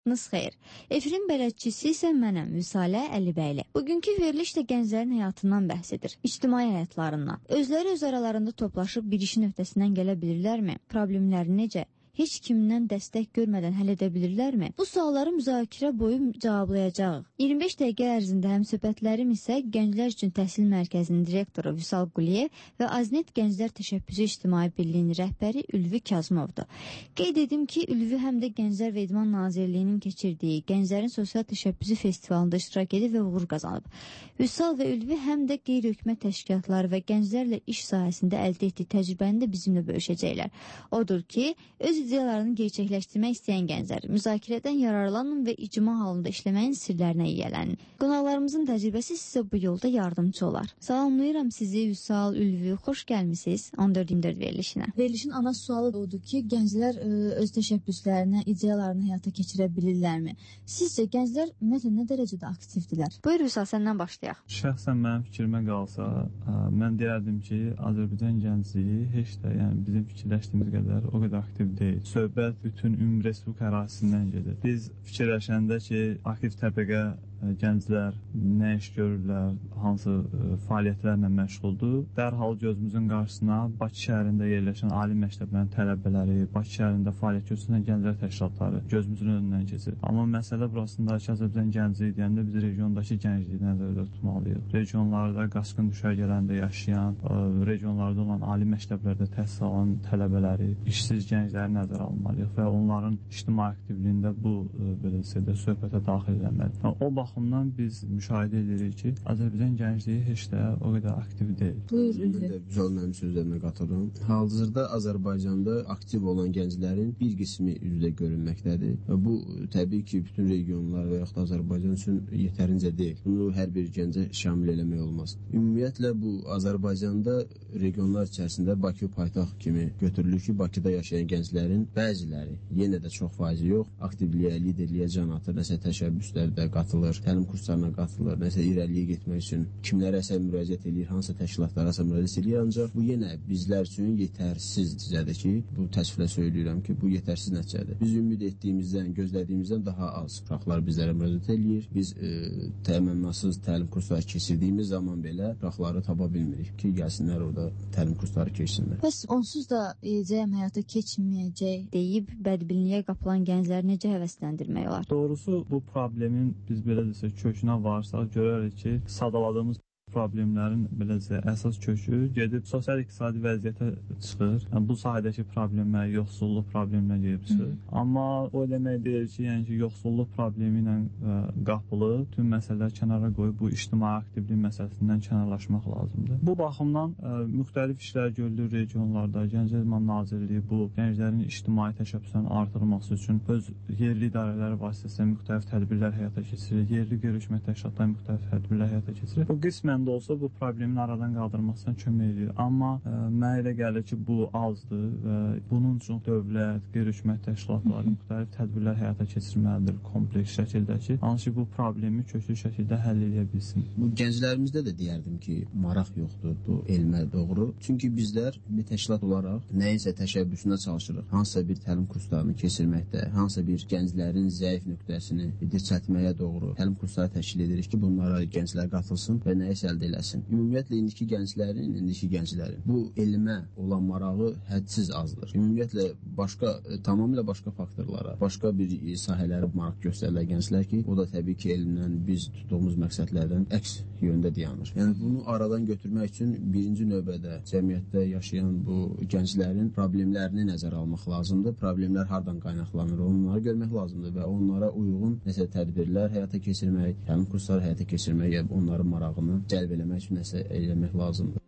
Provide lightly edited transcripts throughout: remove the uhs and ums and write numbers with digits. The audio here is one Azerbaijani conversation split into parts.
Nız xeyr. Efirin bələdçisi isə mənəm, Vüsalə Əlibəyli. Bugünkü veriliş də gənclərin həyatından bəhs edir, ictimai həyatlarından. Özləri öz aralarında toplaşıb bir işin öhdəsindən gələ bilirlərmi? Problemləri necə? Heç kimdən dəstək görmədən həll edə bilirlərmi? Bu sualları müzakirə boyu cavablayacağıq. 25 dəqiqə ərzində həmsöhbətlərim isə Gənclər üçün Təhsil Mərkəzinin direktoru Vüsal Quliyev və Aznet Gənclər Təşəbbüsü İctimai Birliyinin rəhbəri Ülvi Kazımovdur. Qeyd edim ki, Ülvi həm də Gənclər və İdman Nazirliyinin keçirdiyi Gənclərin Sosial Təşəbbüsü Festivalında iştirak edib və uğur qazanıb. Vüsal və Ülvi həm də qeyri-hökumət təşkilatları və gənclərlə iş sahəsində əldə etdiyi təcrübəni də bizimlə bölüşəcəklər. Odur ki, öz ideyalarını gerçəkləşdirmək istəyən gənclər müzakirədən yararlanın və icma halında işləməyin sirlərinə yiyələnin. Qonaqlarımızın təcrübəsi sizə bu yolda yardımcı olar. Salamlayıram sizi Vüsal, Ülvi, xoş gəlmisiniz 14-24 verilişinə. Verilişin ana sualı odur ki, gənclər öz təşəbbüslərini, ideyalarını həyata keçirə bilirlərmi? Sizcə gənclər ümumiyyətlə nə dərəcədə aktivdirlər? Buyur Vüsal, səndən başlayaq. Şəxsən mənim fikrimə qalsa, mən deyərdim ki, Azərbaycan gəncliyi heç də, yəni bizim fikirləşdiyimiz qədər o qədər aktiv deyil. Söhbət bütün ümumi respublika ərazisindən gedir. Biz fikirləşəndə ki, aktiv təbəqə gənclər nə iş görürlər, hansı fəaliyyətlərlə məşğuldur. Dərhal gözümüzün qarşısına Bakı şəhərində yerləşən ali məktəblərin tələbələri, Bakı şəhərində fəaliyyət göstərən gənclər təşkilatları gözümüzün önündən keçir. Amma məsələ burasındakı Azərbaycan gəncliyi deyəndə biz regiondakı gəncliyi nəzərdə tutmalıyıq. Regionlarda qaçqın düşərgələrində yaşayan, regionlarda olan ali məktəblərdə təhsil alan tələbələri, işsiz gəncləri nəzərə almalıyıq və onların ictimai aktivliyində bu belə desək söhbətə daxil edilməlidir. O baxımdan biz müşahidə edirik ki, Azərbaycan gəncliyi heç də o qədər aktiv deyil. Buyur, Ülvi. Mən də Vüsal mənim sözlərimə qatılıram. Hal-hazırda Azərbaycanda aktiv olan gənclərin bir qismi üzrə görünməkdədir. Bu təbii ki, bütün regionlar və yaxud da Azərbaycan üçün yetərincə deyil. Bunu hər bir gəncə şamil eləmək olmaz. Ümumiyyətlə bu Azərbaycanda regionlar içərisində Bakı paytaxt kimi götürülür ki, Bakıda yaşayan gənclərin bəziləri, yenə də çox faizi yox, aktivliyə, liderliyə can atır, nəsə təşəbbüslərdə qatılır, təlim kurslarına qatılır, nəsə irəliyə getmək üçün kimlərəsə müraciət edir, hansı təşkilatlarasa müraciət edir, ancaq bu yenə bizlər üçün yetərsiz nəticədir ki, bu təsviflə söyləyirəm ki, bu yetərsiz nəticədir. Biz ümid etdiyimizdən, gözlədiyimizdən daha az uşaqlar bizlərə müraciət edir. Biz təminatsız təlim kursları keçirdiyimiz zaman belə uşaqları tapa bilmirik ki, gəlsinlər orada təlim kursları keçsinlər. Bəs onsuz da cəm həyata keçməyəcək deyib bədbinliyə qapılan gəncləri necə həvəsləndirmək olar? Doğrusu bu problemin biz belə desək kökünə varsaq görərik ki, sadaladığımız problemlərin beləcə əsas kökü gedib sosial-iqtisadi vəziyyətə çıxır. Yəni, bu sahədəki problemlər, yoxsulluq probleminə gedib çıxır. Amma o demək deyil ki, yəni ki, yoxsulluq problemi ilə qapılıb, tüm məsələlər kənara qoyub bu ictimai aktivlik məsələsindən kənarlaşmaq lazımdır. Bu baxımdan müxtəlif işlər görülür regionlarda. Gənclər İdman Nazirliyi bu gənclərin ictimai təşəbbüsünün artırılması üçün öz yerli idarələri vasitəsilə müxtəlif tədbirlər həyata keçirir. Yerli görüşmə təşkilatları müxtəlif tədbirlər həyata keçirir. Bu qismən də olsa bu problemin aradan qaldırılmasına kömək edir. Amma mənə elə gəlir ki, bu azdır və bunun üçün dövlət, qeyri-hökumət təşkilatları müxtəlif tədbirlər həyata keçirməlidir kompleks şəkildə ki, hansı ki, bu problemi köklü şəkildə həll edə bilsin. Bu gənclərimizdə də deyərdim ki, maraq yoxdur bu elmə doğru. Çünki bizlər bir təşkilat olaraq nəyinsə təşəbbüsünə çalışırıq. Hansısa bir təlim kurslarını keçirməkdə, hansısa bir gənclərin zəif nöqtəsini dirçəltməyə doğru təlim kursları təşkil edirik ki, bunlara gənclər qatılsın və nəyisə əldə eləsin. Ümumiyyətlə, indiki gənclərin bu elmə olan marağı hədsiz azdır. Ümumiyyətlə, tamamilə başqa faktorlara, başqa bir sahələrə maraq göstərirlər gənclər ki, o da təbii ki, elmdən biz tutduğumuz məqsədlərdən əks yöndə dayanır. Yəni, bunu aradan götürmək üçün birinci növbədə cəmiyyətdə yaşayan bu gənclərin problemlərini nəzərə almaq lazımdır. Problemlər hardan qaynaqlanır, onları görmək lazımdır və onlara uyğun nəsə tədbirlər həyata keçirmək, təlim kursları həyata keçirmək, ya onların marağını cəlb eləmək üçün nəsə eləmək lazımdır.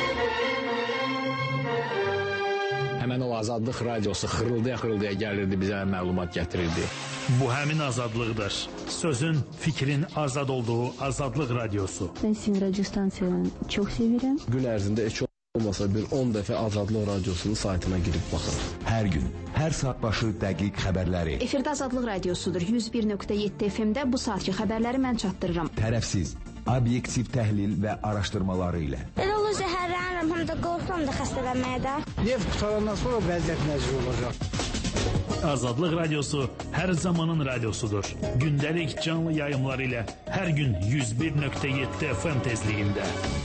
Həmən o Azadlıq radiosu xırıldaya gəlirdi, bizə məlumat gətirirdi. Bu həmin azadlıqdır. Sözün, fikrin azad olduğu Azadlıq radiosu. Ben sizin radyo stansiyanı çok seviyorum. Gün ərzində heç olmasa bir 10 dəfə Azadlıq radiosunun saytına girib baxın. Hər gün, hər saat başı dəqiq xəbərləri. Efirdə Azadlıq radiosudur. 101.7 FM-də bu saatki xəbərləri mən çatdırıram. Tərəfsiz, obyektiv təhlil və araşdırmaları ilə. Elə olur zəhərlənirəm, həm də qorxuram da xəstələnməyə də. Neft qutarandan sonra vəziyyət necə olacaq? Azadlıq Radiosu hər zamanın radiosudur. Gündəlik canlı yayımlar ilə hər gün 101.7 FM tezliyində.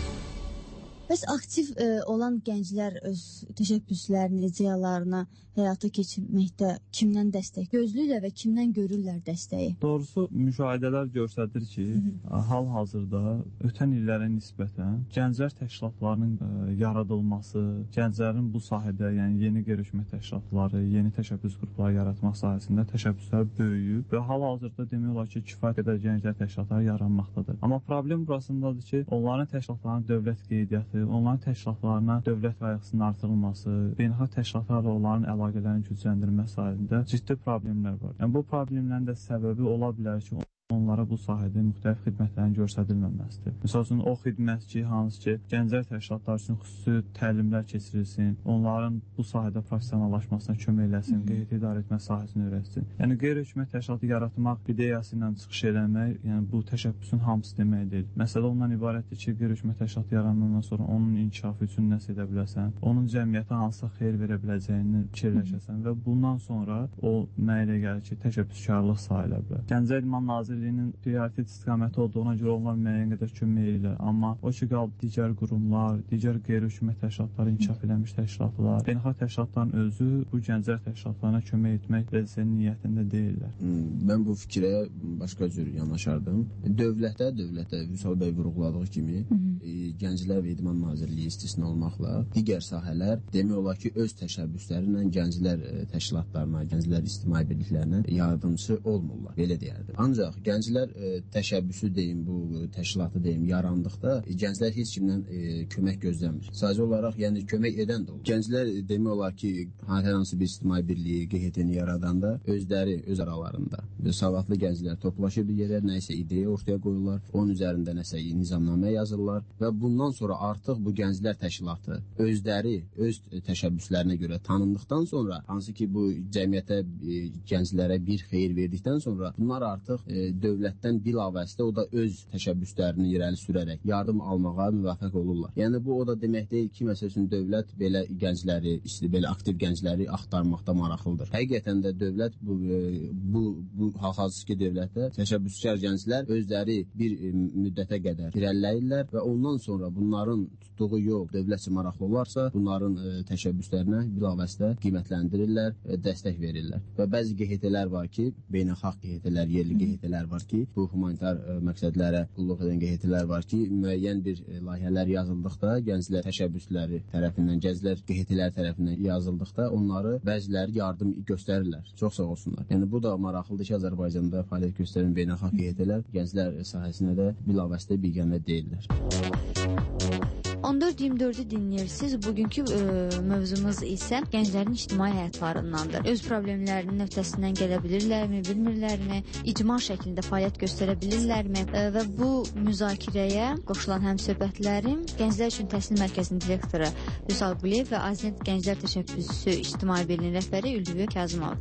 Bəs aktiv olan gənclər öz təşəbbüslərini, ideyalarını həyata keçirməkdə kimdən dəstək gözləyirlər və kimdən görürlər dəstəyi? Doğrusu müşahidələr göstərir ki, hal-hazırda ötən illərə nisbətən gənclər təşkilatlarının yaradılması, gənclərin bu sahədə, yəni yeni qeyri-hökumə təşkilatları, yeni təşəbbüs qrupları yaratmaq sahəsində təşəbbüslər böyüyüb və hal-hazırda demək olar ki, kifayət qədər gənclər təşkilatları yaranmaqdadır. Amma problem burasındadır ki, onların təşkilatlarının dövlət qeydiyyatı, onların təşkilatlarına dövlət qayğısının artırılması, beynəlxalq təşkilatlarla onların əlaqələrini gücləndirmə sahəsində ciddi problemlər var. Yəni bu problemlərin də səbəbi ola bilər ki, onlara bu sahədə müxtəlif xidmətlərin göstərilməməsidir. Məsəl üçün, o xidmət ki, hansı ki, gənclər təşkilatları üçün xüsusi təlimlər keçirilsin, onların bu sahədə professionallaşmasına kömək eləsin, QHT idarə etmə sahəsini öyrətsin. Yəni, qeyri-hökumət təşkilatı yaratmaq ideyası ilə çıxış eləmək, yəni bu təşəbbüsün hamısı demək deyil. Məsələ ondan ibarətdir ki, qeyri-hökumət təşkilatı yaranandan sonra onun inkişafı üçün nəsə edə biləsən, onun cəmiyyətə hansısa xeyir verə biləcəyini fikirləşəsən və bundan sonra o mənə elə gəlir ki, təşəbbüskarlıq sayıla bilər. Gənclər İdman Nazirliyinin prioritet istiqaməti olduğuna görə onlar müəyyən qədər kömək edirlər. Amma o ki, qalıb digər qurumlar, digər qeyri-hökumət təşkilatları, inkişaf eləmiş təşkilatlar, beynəlxalq təşkilatların özü bu gənclər təşkilatlarına kömək etmək vəzifənin niyyətində deyirlər. Mən bu fikrə başqa cür yanaşardım. Dövlətə, Vüsal bəy vurğuladığı kimi, Gənclər və İdman Nazirliyi istisna olmaqla digər sahələr demək olar ki, öz təşəbbüsləri ilə gənclər təşkilatlarına, gənclər ictimai birliklərinə yardımçı olmurlar, belə deyərdim. Ancaq gənclər təşəbbüsü deyim, bu təşkilatı deyim, yarandıqda gənclər heç kimdən kömək gözləmir. Sadəcə olaraq, yəni kömək edən də olur. Gənclər demək olar ki, hər hansı bir ictimai birliyi, QHT-ni yaradanda özləri, öz aralarında savadlı gənclər toplaşır bir yerə, nəsə ideya ortaya qoyurlar, onun üzərində nəsə nizamnamə yazırlar və bundan sonra artıq bu gənclər təşkilatı özləri, öz təşəbbüslərinə görə tanındıqdan sonra, hansı ki bu cəmiyyətə, gənclərə bir xeyir verdikdən sonra bunlar artıq dövlətdən bilavasitə o da öz təşəbbüslərini irəli sürərək yardım almağa müvəffəq olurlar. Yəni bu o da demək deyil ki, məsəl üçün dövlət belə gəncləri, belə aktiv gəncləri axtarmaqda maraqlıdır. Həqiqətən də dövlət bu hal-hazırki dövlətdə təşəbbüskar gənclər özləri bir müddətə qədər irəliləyirlər və ondan sonra bunların tutduğu yol dövlətçə maraqlı olarsa, bunların təşəbbüslərinə bilavasitə qiymətləndirirlər, dəstək verirlər. Və bəzi QHT-lər var ki, beynəlxalq QHT-lər, yerli QHT-lər var ki, bu humanitar məqsədlərə qulluq edən QHT-lər var ki, müəyyən bir layihələr yazıldıqda, gənclər təşəbbüsləri tərəfindən, gənclər QHT-lər tərəfindən yazıldıqda onları bəziləri yardım göstərirlər. Çox sağ olsunlar. Yəni bu da maraqlıdır ki, Azərbaycanda fəaliyyət göstərən beynəlxalq QHT-lər gənclər sahəsinə də bilavasitə biganə deyirlər. 14-24-ü dinləyirsiniz. Bugünkü mövzumuz isə gənclərin ictimai həyatlarındandır. Öz problemlərinin öhdəsindən gələ bilirlərmi, bilmirlərmi, icma şəklində fəaliyyət göstərə bilirlərmi və bu müzakirəyə qoşulan həmsöhbətlərim Gənclər üçün Təhsil Mərkəzinin direktoru Vüsal Quliyev və Azənt Gənclər Təşəbbüsü İctimai Birliyinin rəhbəri Ülvi Kazımov.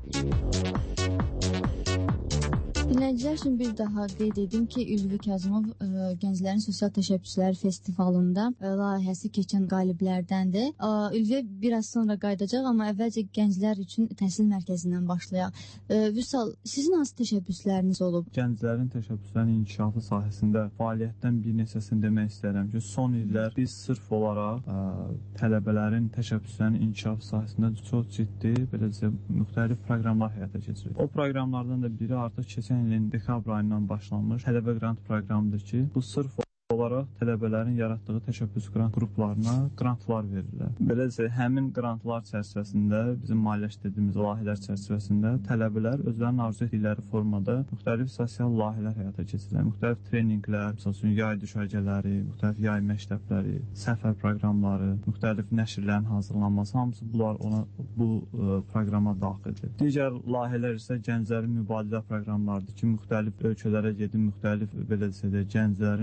Dinləyicilər üçün bir daha qeyd edim ki, Ülvi Kazımov Gənclərin Sosial Təşəbbüsləri Festivalında layihəsi keçən qaliblərdəndir. Ülvi biraz sonra qayıdacaq, amma əvvəlcə Gənclər üçün Təhsil Mərkəzindən başlayaq. Vüsal, sizin hansı təşəbbüsləriniz olub? Gənclərin təşəbbüslərinin inkişafı sahəsində fəaliyyətdən bir neçəsini demək istəyirəm ki, son illər biz sırf olaraq tələbələrin təşəbbüslərinin inkişafı sahəsində çox ciddi, beləcə müxtəlif proqramlar həyata keçiririk. O proqramlardan da biri artıq keçən ilin dekabr ayından başlanmış tələbə qrant proqramıdır ki, bu sırf olaraq tələbələrin yaratdığı təşəbbüs qrant qruplarına qrantlar verirlər. Beləcə, həmin qrantlar çərçivəsində, bizim maliyyələşdirdiyimiz layihələr çərçivəsində tələbələr özlərinin arzu etdikləri formada müxtəlif sosial layihələr həyata keçirirlər. Müxtəlif treninqlər, məsəl üçün yay düşərgələri, müxtəlif yay məktəbləri, səfər proqramları, müxtəlif nəşrlərin hazırlanması, hamısı bunlar bu proqrama daxildir. Digər layihələr isə gənclərin mübadilə proqramlarıdır ki, müxtəlif ölkələrə gedib, müxtəlif beləcə də gənclərin fəaliyyət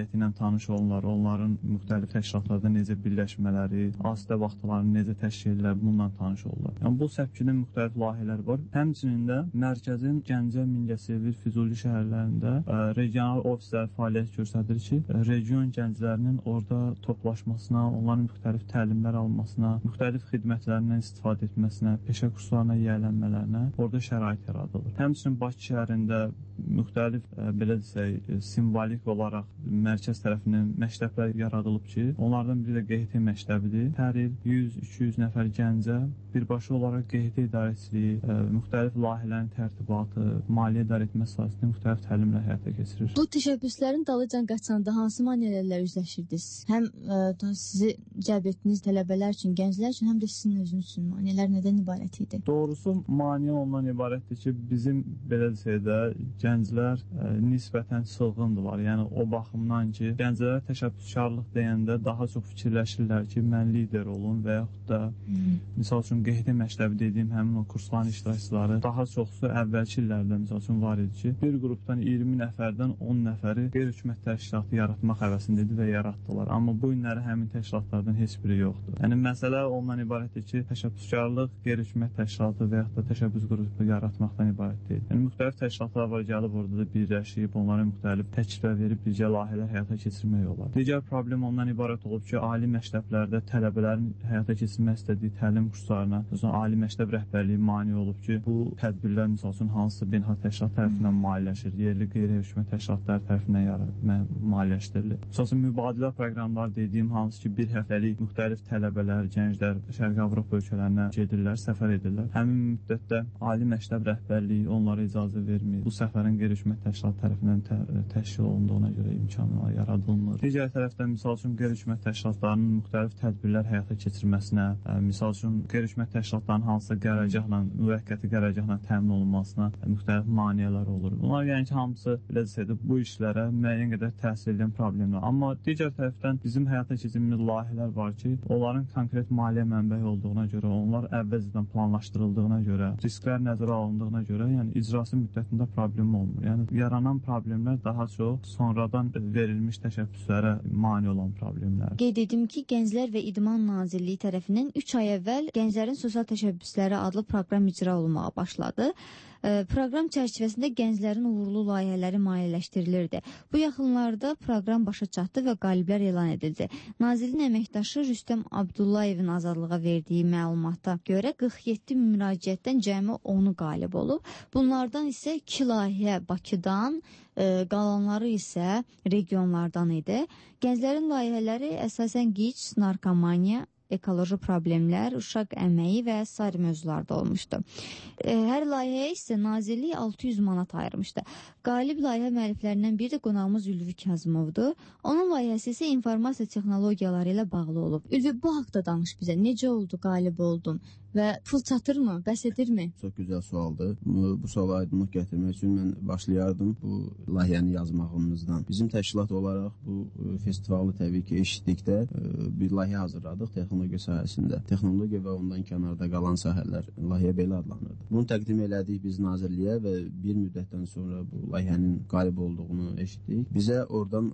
heyəti ilə tanış olurlar, onların müxtəlif təşkilatlarda necə birləşmələri, asudə vaxtlarını necə təşkil edirlər, bununla tanış olurlar. Yəni bu səpkinin müxtəlif layihələri var. Həmçinin də mərkəzin Gəncə, Mingəçevir, Füzuli şəhərlərində regional ofislər fəaliyyət göstərir ki, region gənclərinin orada toplaşmasına, onların müxtəlif təlimlər almasına, müxtəlif xidmətlərindən istifadə etməsinə, peşə kurslarına yiyələnmələrinə orada şərait yaradılır. Həmçinin Bakı şəhərində müxtəlif belə desək, simvolik olaraq mərkəz tərəfindən məktəblər yaradılıb ki, onlardan biri də QHT məktəbidir. Hər il 100-200 nəfər gəncə birbaşa olaraq QHT idarəçiliyi, müxtəlif layihələrin tərtibatı, maliyyə idarə etmə sahəsində müxtəlif təlimlər həyata keçirir. Bu təşəbbüslərin dalıcan qaçanda hansı maneələrlə üzləşirdiniz? Həm sizi cəlb etdiyiniz tələbələr üçün, gənclər üçün, həm də sizin özünüz üçün maneələr nədən ibarət idi? Doğrusu maneə ondan ibarətdir ki, bizim belə desək də gənclər nisbətən çılğındırlar. Yəni o baxımdan ki, gənclərə təşəbbüskarlıq deyəndə daha çox fikirləşirlər ki, mən lider olum və yaxud da misal üçün QHT məktəbi dediyim həmin o kursların iştirakçıları daha çoxsu əvvəlki illərdə misal üçün var idi ki, bir qrupdan 20 nəfərdən 10 nəfəri qeyri-hökumət təşkilatı yaratmaq həvəsində idi və yaratdılar. Amma bu günləri həmin təşkilatlardan heç biri yoxdur. Yəni məsələ ondan ibarətdir ki, təşəbbüskarlıq qeyri-hökumət təşkilatı və yaxud da təşəbbüs qrupu yaratmaqdan ibarət deyil. Yəni müxtəlif təşkilatlar var, gəlib orada da birləşib, onlara müxtəlif təkliflər verib birgə layihələr həyata keçirmək olar. Digər problem ondan ibarət olub ki, ali məktəblərdə tələbələrin həyata keçirmək istədiyi təlim kurslarına, ali məktəb rəhbərliyi mane olub ki, bu tədbirlər misal üçün hansısa beynəlxalq təşkilat tərəfindən maliyyələşir, yerli qeyri-hökumət təşkilatlar tərəfindən maliyyələşdirilir. Məsələn, mübadilə proqramları dediyim hansı ki, bir həftəlik müxtəlif tələbələr, gənclər Şərqi Avropa ölkələrinə gedirlər, səfər edirlər. Həmin müddətdə ali məktəb rəhbərliyi onlara icazə vermir. Bu səfərin qeyri-hökumət təşkilat tərəfindən təşkil olunduğuna görə imkanlar yaradılmır. Digər tərəfdən misal üçün qeyri-hökumət təşkilatlarının müxtəlif tədbirlər həyata keçirməsinə, misal üçün qeyri-hökumət təşkilatlarının hansısa qərargahla, müvəqqəti qərargahla təmin olunmasına müxtəlif maneələr olur. Bunlar yəni ki, hamısı belə desək də bu işlərə müəyyən qədər təsir edən problemlər. Amma digər tərəfdən bizim həyata keçirdiyimiz layihələr var ki, onların konkret maliyyə mənbəyi olduğuna görə, onlar əvvəlcədən planlaşdırıldığına görə, risklər nəzərə alındığına görə, yəni icrası müddətində problem olmur. Yəni yaranan problemlər daha çox sonradan verilmiş təşəbbüslərə mane olan problemlərdir. Qeyd edim ki, Gənclər və İdman Nazirliyi tərəfindən 3 ay əvvəl Gənclərin Sosial Təşəbbüsləri adlı proqram icra olunmağa başladı. Proqram çərçivəsində gənclərin uğurlu layihələri maliyyələşdirilirdi. Bu yaxınlarda proqram başa çatdı və qaliblər elan edildi. Nazirin əməkdaşı Rüstəm Abdullayevin azadlığa verdiyi məlumata görə 47 müraciətdən cəmi 10'u qalib olub. Bunlardan isə 2 layihə Bakıdan, qalanları isə regionlardan idi. Gənclərin layihələri əsasən QİÇ, narkomaniya, ekoloji problemlər, uşaq əməyi və sair mövzularda olmuşdu. Hər layihəyə isə Nazirlik 600 manat ayırmışdı. Qalib layihə müəlliflərindən biri də qonağımız Ülvi Kazımovdur. Onun layihəsi isə informasiya texnologiyaları ilə bağlı olub. Ülvi, bu haqda danış bizə. Necə oldu, qalib oldun və pul çatırmı, bəs edirmi? Çox gözəl sualdır. Bu suala aydınlıq gətirmək üçün mən başlayardım bu layihəni yazmağımızdan. Bizim təşkilat olaraq bu festivalı təbii ki eşitdikdə bir layihə hazırladıq texnologiya sahəsində. Texnologiya və ondan kənarda qalan sahələr layihə belə adlanırdı. Bunu təqdim elədik biz Nazirliyə və bir müddətdən sonra bu layihənin qalib olduğunu eşitdik. Bizə oradan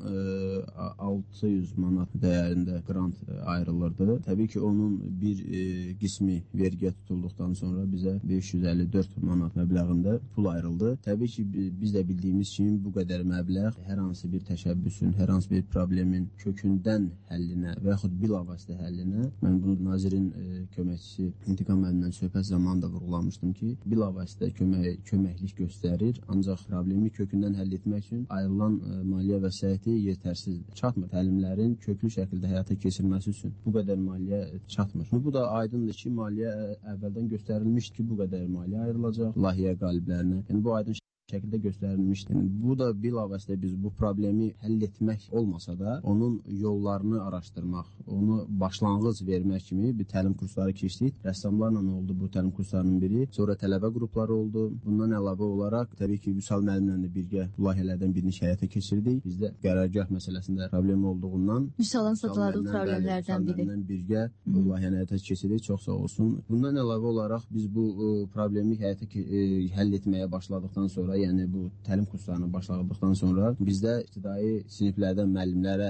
600 manat dəyərində grant ayrılırdı. Təbii ki onun bir qismi vergiyə tutulduqdan sonra bizə 554 manat məbləğində pul ayrıldı. Təbii ki, biz də bildiyimiz kimi bu qədər məbləğ hər hansı bir təşəbbüsün, hər hansı bir problemin kökündən həllinə və yaxud bilavasitə həllinə, mən bunu nazirin köməkçisi İntiqam müəllimlə söhbət zamanında vurğulamışdım ki, bilavasitə köməklik göstərir, ancaq problemi kökündən həll etmək üçün ayrılan maliyyə vəsaiti yetərsiz çatmır. Təlimlərin köklü şəkildə həyata keçirilməsi üçün bu qədər maliyyə çatmır. Bu da aydındır ki, maliyyə əvvəldən göstərilmişdir ki, bu qədər maliyyə ayrılacaq layihə qaliblərinə. Yəni bu aydın şəkildə göstərilmişdir. Yəni, bu da bilavasitə biz bu problemi həll etmək olmasa da, onun yollarını araşdırmaq, onu başlanğıc vermək kimi bir təlim kursları keçdik. Rəssamlarla oldu bu təlim kurslarının biri. Sonra tələbə qrupları oldu. Bundan əlavə olaraq, təbii ki, Vüsal müəllimlə də birgə bu layihələrdən birini həyata keçirdik. Bizdə qərargah məsələsində problem olduğundan Vüsalın satıladığı problemlərdən biri. Birgə bu layihəni həyata keçirdik. Çox sağ olsun. Bundan əlavə olaraq biz bu problemi həll etməyə başladıqdan sonra sonra, yəni bu təlim kurslarına başladıqdan sonra bizdə ibtidai siniflərdən müəllimlərə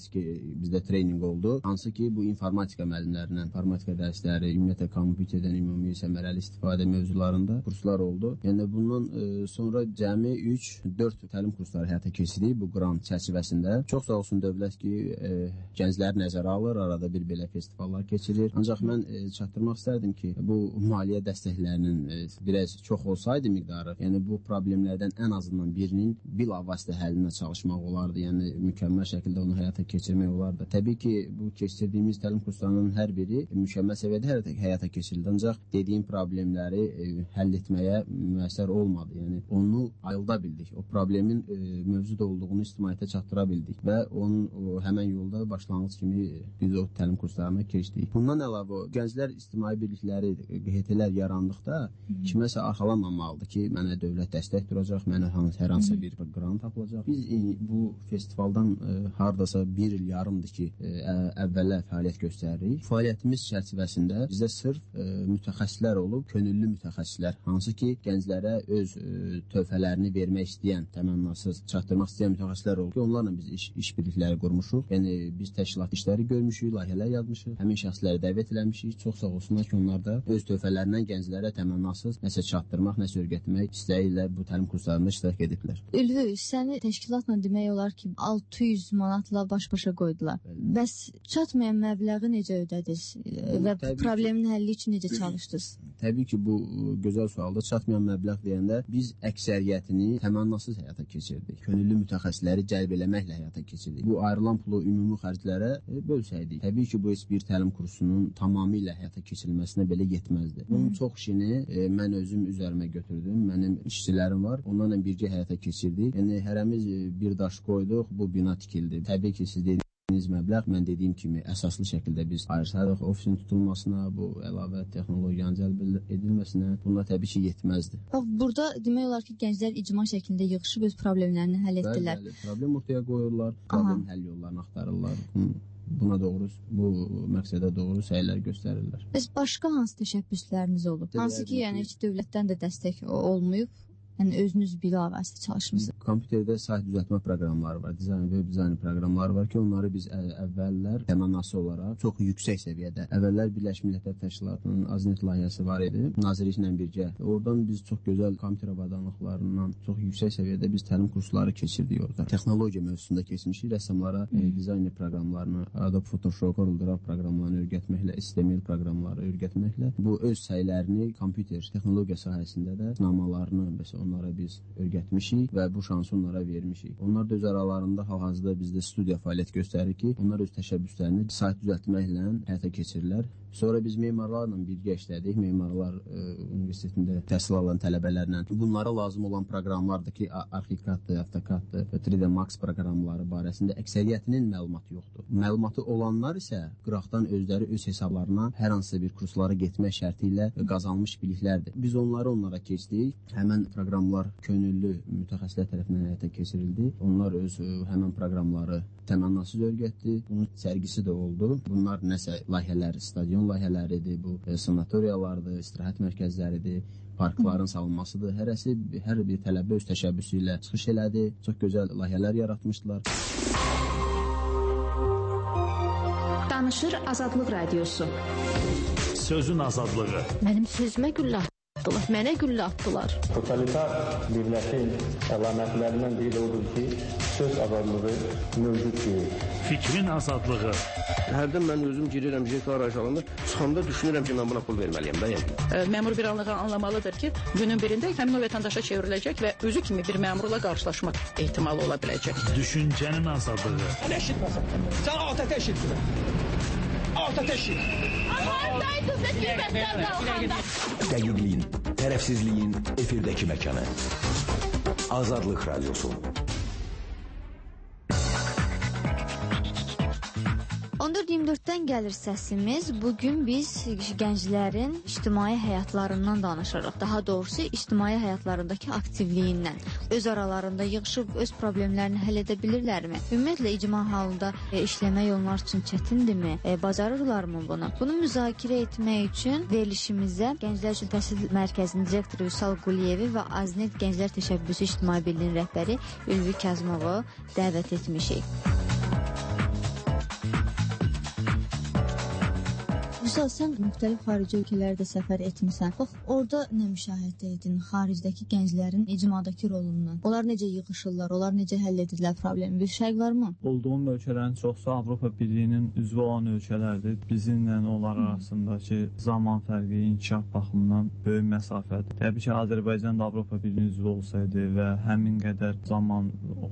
bizdə treyninq oldu. Hansı ki, bu informatika müəllimlərindən, informatika dərsləri, ümumiyyətlə kompüterdən ümumi səmərəli istifadə mövzularında kurslar oldu. Yəni bundan sonra cəmi 3-4 təlim kursları həyata keçirdik bu qrant çərçivəsində. Çox sağ olsun dövlət ki, gəncləri nəzərə alır, arada bir belə festivallar keçirir. Ancaq mən çatdırmaq istərdim ki, bu maliyyə dəstəklərinin biraz çox olsaydı miqdarı, yəni bu problemlərdən ən azından birinin bilavasitə həllinə çalışmaq olardı. Yəni mükəmməl şəkildə onu həyata keçirmək olardı. Təbii ki, bu keçirdiyimiz təlim kurslarının hər biri mükəmməl səviyyədə həyata keçirildi. Ancaq dediyim problemləri həll etməyə müəssər olmadı. Yəni onu ayılda bildik. O problemin mövcud olduğunu ictimaiyyətə çatdıra bildik və onun həmən yolda başlanğıc kimi biz o təlim kurslarına keçdik. Bundan əlavə gənclər ictimai birlikləri, QHT-lər yarandıqda kiməsə arxalanmamalıdır ki, mənə dövlət dəstək duracaq, mənə hər hansı bir qrant tapılacaq. Biz bu festivaldan hardasa bir il yarımdır ki, əvvəllər fəaliyyət göstəririk. Fəaliyyətimiz çərçivəsində bizdə sırf mütəxəssislər olub, könüllü mütəxəssislər, hansı ki, gənclərə öz tövhələrini vermək istəyən, təmənnasız çatdırmaq istəyən mütəxəssislər olub ki, onlarla biz iş birlikləri qurmuşuq. Yəni, biz təşkilat işləri görmüşük, layihələr yazmışıq, həmin şəxsləri dəvət eləmişik. Çox sağ olsunlar ki, onlar da öz tövhələrindən gənclərə təmənnasız nəsə çatdırmaq, nəsə öyrətmək istəyi ilə bu təlim kurslarında iştirak ediblər. Ülvi, səni təşkilatla demək olar ki, 600 manatla baş-başa qoydular. Bəs çatmayan məbləği necə ödədiniz və problemin həlli üçün necə çalışdınız? Təbii ki, bu gözəl sualda çatmayan məbləğ deyəndə biz əksəriyyətini təmənnasız həyata keçirdik. Könüllü mütəxəssisləri cəlb eləməklə həyata keçirdik. Bu ayrılan pulu ümumi xərclərə bölsəydik. Təbii ki, bu heç bir təlim kursunun tamamilə həyata keçirilməsinə belə yetməzdi. Bunun çox işini mən özüm üzərimə götürdüm. Mənim işçilərim var. Onlarla birgə həyata keçirdik. Yəni, hərəmiz bir daş qoyduq, bu bina tikildi. Təbii ki, siz dediyiniz məbləğ, mən dediyim kimi, əsaslı şəkildə biz ayırsayıq ofisin tutulmasına, bu əlavə texnologiyanın cəlb edilməsinə, bunlar təbii ki, yetməzdi. Burada demək olar ki, gənclər icma şəkildə yığışıb öz problemlərini həll etdilər. Bəli, problem ortaya qoyurlar, problem həll yollarını axtarırlar. Buna doğru, bu məqsədə doğru səylər göstərirlər. Bəs başqa hansı təşəbbüsləriniz olub? Hansı ki, yəni heç dövlətdən də dəstək olmayıb? Yəni özünüz bilavasitə çalışmısınız? Kompüterdə sayt düzəltmə proqramları var, web dizayn proqramları var ki, onları biz əvvəllər təmənnası olaraq çox yüksək səviyyədə, əvvəllər Birləşmiş Millətlər Təşkilatının Aznet layihəsi var idi, nazirliklə birgə. Oradan biz çox gözəl kompüter avadanlıqlarından çox yüksək səviyyədə biz təlim kursları keçirdik orada. Texnologiya mövzusunda keçmişik, rəssamlara dizayn proqramlarını, Adobe Photoshop, CorelDRAW proqramlarını öyrətməklə, HTML proqramları öyrətməklə bu öz səylərini kompüter texnologiya sahəsində də sınamalarını onlara biz öyrətmişik və bu şansı onlara vermişik. Onlar da öz aralarında hal-hazırda bizdə studiya fəaliyyət göstərir ki, onlar öz təşəbbüslərini sayt düzəltməklə həyata keçirirlər. Sonra biz memarlarla birgə işlədik. Memarlar universitetində təhsil alan tələbələrlə. Bunlara lazım olan proqramlardır ki, ArchiCAD-dır, AutoCAD-dır və 3D Max proqramları barəsində əksəriyyətinin məlumatı yoxdur. Məlumatı olanlar isə qıraqdan özləri öz hesablarına hər hansı bir kurslara getmək şərti ilə qazanmış biliklərdir. Biz onlara keçdik. Həmən proqramlar könüllü mütəxəssislər tərəfindən həyata keçirildi. Onlar öz həmən proqramları təmənnasız öyrətdi. Bunun sərgisi də oldu. Bunlar nəsə layihələr, stadion layihələridir, bu sanatoriyalardır, istirahət mərkəzləridir, parkların salınmasıdır. Hər bir tələbə öz təşəbbüsü ilə çıxış elədi. Çox gözəl layihələr yaratmışdılar. Danışır Azadlıq Radiosu. Sözün azadlığı. Mənim sözümə güllə atdılar, mənə güllə atdılar. Totalitar dövlətin əlamətlərindən biri odur ki, söz azadlığı mövcud deyil. Fikrin azadlığı. Hərdən mən özüm girirəm JK arayışlarında, çıxanda düşünürəm ki, mən buna pul verməliyəm də. Məmur bir anlığa anlamalıdır ki, günün birində həmin o vətəndaşa çevriləcək və özü kimi bir məmurla qarşılaşmaq ehtimalı ola biləcək. Düşüncənin azadlığı. Sən eşitməsən, sən ATƏT eşitmə. ATƏT eşit. Haradaydınız da qiymətlər qalxanda? Dəqiqliyin, tərəfsizliyin efirdəki məkanı. Azadlıq Radiosu. 14-24-dən gəlir səsimiz. Bugün biz gənclərin ictimai həyatlarından danışırıq. Daha doğrusu, ictimai həyatlarındakı aktivliyindən. öz aralarında yığışıb öz problemlərini həll edə bilirlərmi? Ümumiyyətlə icma halında işləmək onlar üçün çətindirmi? Bacarırlarmı bunu? Bunu müzakirə etmək üçün verilişimizə Gənclər üçün Təhsil Mərkəzinin direktoru Vüsal Quliyevi və Aznet Gənclər Təşəbbüsü İctimai Birliyinin rəhbəri Ülvi Kazımovu dəvət etmişik. Vüsal, sən müxtəlif xarici ölkələrdə səfər etmisən. Bax, orada nə müşahidə edin xaricdəki gənclərin icmadakı rolundan? Onlar necə yığışırlar, onlar necə həll edirlər problemi? Bir fərq varmı? Olduğum ölkələrin çoxsu Avropa Birliyinin üzvü olan ölkələrdir. Bizimlə onlar arasındakı zaman fərqi, inkişaf baxımından böyük məsafədir. Təbii ki, Azərbaycan da Avropa Birliyinin üzvü olsaydı və həmin qədər zaman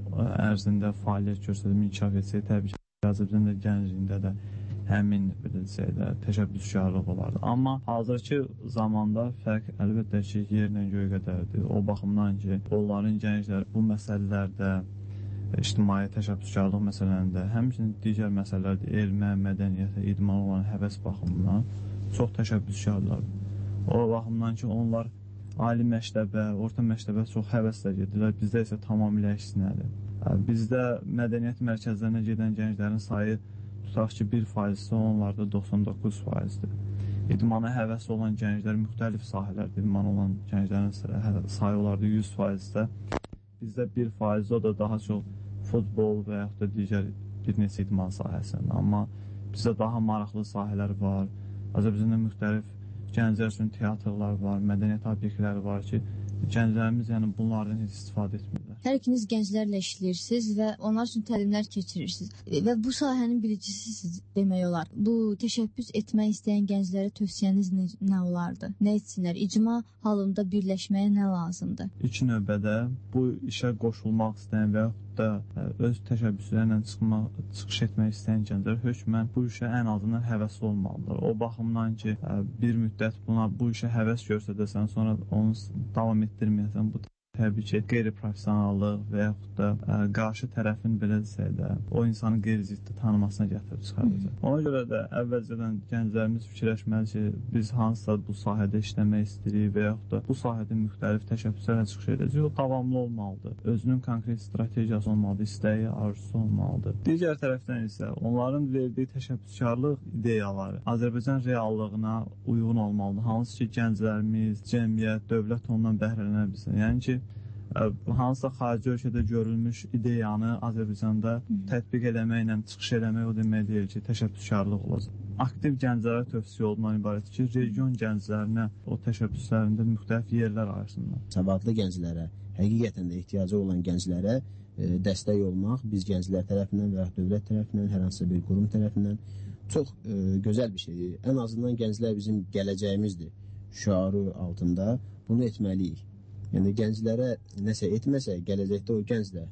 ərzində fəaliyyət göstərib inkişaf etsəydi, təbii ki, Azərbaycan da gəncliyində də həmin təşəbbüskarlıq olardı. Amma hazırki zamanda fərq əlbəttə ki, yerlə göy qədərdir. O baxımdan ki, onların gəncləri bu məsələlərdə, ictimai təşəbbüskarlıq məsələlərində, həmçinin digər məsələlərdə elmə, mədəniyyətə, idmana olan həvəs baxımından çox təşəbbüskarlardır. O baxımdan ki, onlar ali məktəbə, orta məktəbə çox həvəslə gedirlər. Bizdə isə tamamilə əksinədir. Bizdə mədəniyyət mərkəzlərinə gedən gənclərin sayı tutaq ki, 1%-sə onlarda 99%-dir. İdmana həvəs olan gənclər müxtəlif sahələrdə idman olan gənclərin sayı olardı 100%-də. Bizdə 1%, o da daha çox futbol və yaxud da digər bir neçə idman sahəsində. Amma bizdə daha maraqlı sahələr var. Azərbaycanda müxtəlif gənclər üçün teatrlar var, mədəniyyət obyektləri var ki, gənclərimiz bunlardan heç istifadə etmirlər. Hər ikiniz gənclərlə işləyirsiniz və onlar üçün təlimlər keçirirsiniz və bu sahənin bilicisisiniz demək olar. Bu təşəbbüs etmək istəyən gənclərə tövsiyəniz nə olardı? Nə etsinlər? İcma halında birləşməyə nə lazımdır? İlk növbədə bu işə qoşulmaq istəyən və yaxud da öz təşəbbüslərlə çıxış etmək istəyən gənclər hökmən bu işə ən azından həvəsli olmalıdır. O baxımdan ki, bir müddət bu işə həvəs göstərsən, sonra onu davam etdirməyəsən, bu təbii ki, qeyri-professionallıq və yaxud da qarşı tərəfin belə desək də o insanın qeyri-ciddi tanımasına gətirib çıxaracaq. Ona görə də əvvəlcədən gənclərimiz fikirləşməli ki, biz hansısa bu sahədə işləmək istəyirik və yaxud da bu sahədə müxtəlif təşəbbüslərlə çıxış edəcək, o davamlı olmalıdır. Özünün konkret strategiyası olmalıdır, istəyi, arzusu olmalıdır. Digər tərəfdən isə onların verdiyi təşəbbüskarlıq ideyaları Azərbaycan reallığına uyğun olmalıdır. Hansı ki, gənclərimiz, cəmiyyət, dövlət ondan bəhrələnə bilsin. Yəni ki, hansısa xarici ölkədə görülmüş ideyanı Azərbaycanda tətbiq eləməklə çıxış eləmək o demək deyil ki, təşəbbüskarlıq olacaq. Aktiv gənclərə tövsiyə olundan ibarət ki, region gənclərinə o təşəbbüslərində müxtəlif yerlər ayırsınlar. Savadlı gənclərə, həqiqətən də ehtiyacı olan gənclərə dəstək olmaq biz gənclər tərəfindən və ya dövlət tərəfindən, hər hansı bir qurum tərəfindən çox gözəl bir şeydir. Ən azından gənclər bizim gələcəyimizdir şüarı altında bunu etməliyik. Yəni gənclərə nəsə etməsə, gələcəkdə o gənc də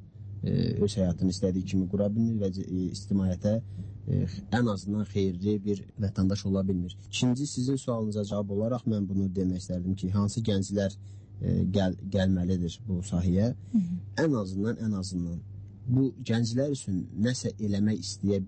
öz həyatını istədiyi kimi qura bilmir və ictimaiyyətə ən azından xeyirli bir vətəndaş ola bilmir. İkinci, sizin sualınıza cavab olaraq mən bunu demək istərdim ki, hansı gənclər gəlməlidir bu sahəyə? Ən azından bu gənclər üçün nəsə eləmək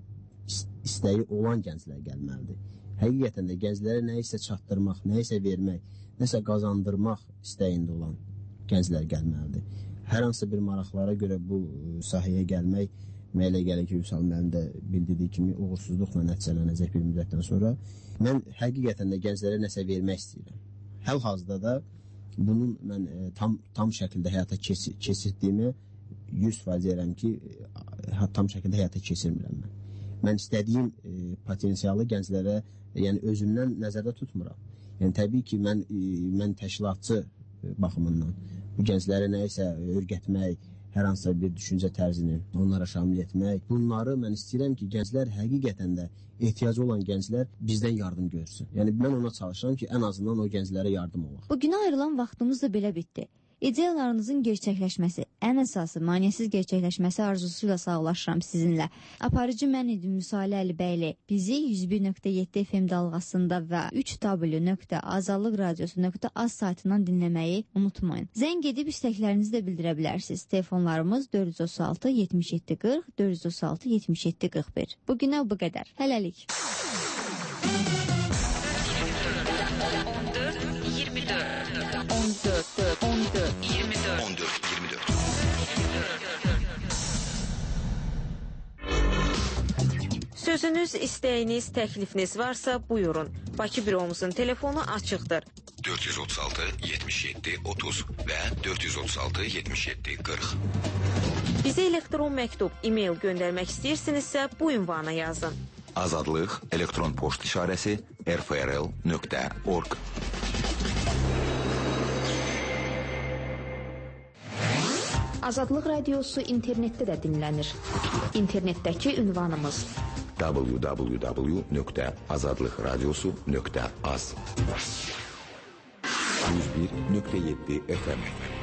istəyi olan gənclər gəlməlidir. Həqiqətən də gənclərə nəyisə çatdırmaq, nəyisə vermək, nəsə qazandırmaq istəyində olan gənclər gəlməlidir. Hər hansı bir maraqlara görə bu sahəyə gəlmək mənə gəlir ki, Vüsal mənim də bildirdiyi kimi uğursuzluqla nəticələnəcək bir müddətdən sonra. Mən həqiqətən də gənclərə nəsə vermək istəyirəm. Hal-hazırda da bunun mən tam şəkildə həyata keçirdiyimi 100% deyirəm ki, tam şəkildə həyata keçirmirəm mən. Mən istədiyim potensialı gənclərə, yəni özümdən nəzərdə tutmuram. Yəni təbii ki, mən təşkilatçı baxımından bu gənclərə nəyisə öyrətmək, hər hansısa bir düşüncə tərzini onlara şamil etmək. Bunları mən istəyirəm ki, gənclər həqiqətən də ehtiyacı olan gənclər bizdən yardım görsün. Yəni mən ona çalışıram ki, ən azından o gənclərə yardım olaq. Bugünə ayrılan vaxtımız da belə bitdi. İdeyalarınızın gerçəkləşməsi, ən əsası maneəsiz gerçəkləşməsi arzusuyla sağlaşıram sizinlə. Aparıcı mən idim Vüsalə Əlibəyli. Bizi 101.7 FM dalğasında və 3w.azadlıqradiosu.az saytından dinləməyi unutmayın. Zəng edib istəklərinizi də bildirə bilərsiniz. Telefonlarımız 436 77 40, 436 77 41. Bugünə bu qədər. Hələlik. 14 24 14 24 14 24 Sözünüz, istəyiniz, təklifiniz varsa buyurun. Bakı büromuzun telefonu açıqdır. 436 77 30 və 436 77 40. Bizə elektron məktub, e-mail göndərmək istəyirsinizsə bu ünvana yazın. Azadlıq elektron poçt işarəsi rfrl.org. Azadlıq radiosu internetdə də dinlənir. İnternetdəki ünvanımız www.azadlıqradiosu.az 101.7 FM